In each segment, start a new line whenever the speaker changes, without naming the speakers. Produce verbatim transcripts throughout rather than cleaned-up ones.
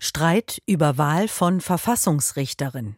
Streit über Wahl von Verfassungsrichterin.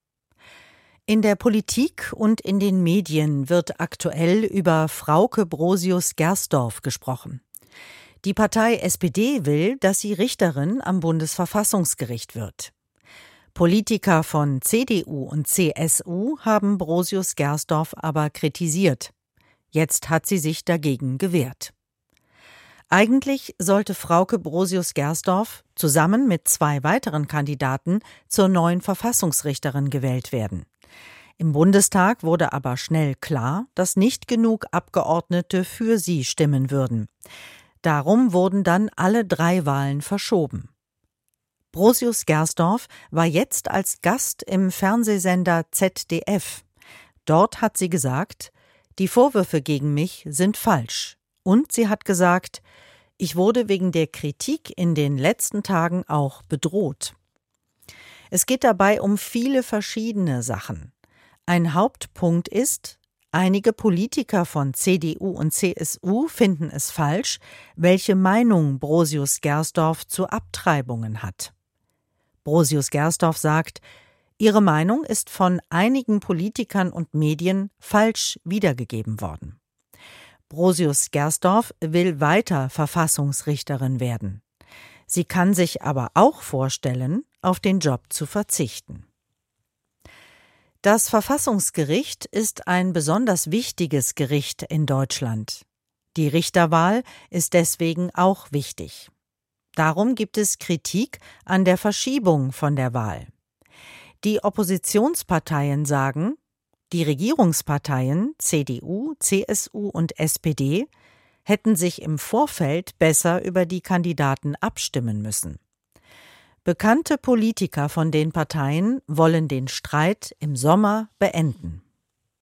In der Politik und in den Medien wird aktuell über Frauke Brosius-Gersdorf gesprochen. Die Partei S P D will, dass sie Richterin am Bundesverfassungsgericht wird. Politiker von C D U und C S U haben Brosius-Gersdorf aber kritisiert. Jetzt hat sie sich dagegen gewehrt. Eigentlich sollte Frauke Brosius-Gersdorf zusammen mit zwei weiteren Kandidaten zur neuen Verfassungsrichterin gewählt werden. Im Bundestag wurde aber schnell klar, dass nicht genug Abgeordnete für sie stimmen würden. Darum wurden dann alle drei Wahlen verschoben. Brosius-Gersdorf war jetzt als Gast im Fernsehsender Z D F. Dort hat sie gesagt, die Vorwürfe gegen mich sind falsch. Und sie hat gesagt, ich wurde wegen der Kritik in den letzten Tagen auch bedroht. Es geht dabei um viele verschiedene Sachen. Ein Hauptpunkt ist, einige Politiker von C D U und C S U finden es falsch, welche Meinung Brosius-Gersdorf zu Abtreibungen hat. Brosius-Gersdorf sagt, ihre Meinung ist von einigen Politikern und Medien falsch wiedergegeben worden. Brosius-Gersdorf will weiter Verfassungsrichterin werden. Sie kann sich aber auch vorstellen, auf den Job zu verzichten. Das Verfassungsgericht ist ein besonders wichtiges Gericht in Deutschland. Die Richterwahl ist deswegen auch wichtig. Darum gibt es Kritik an der Verschiebung von der Wahl. Die Oppositionsparteien sagen, die Regierungsparteien C D U, C S U und S P D hätten sich im Vorfeld besser über die Kandidaten abstimmen müssen. Bekannte Politiker von den Parteien wollen den Streit im Sommer beenden.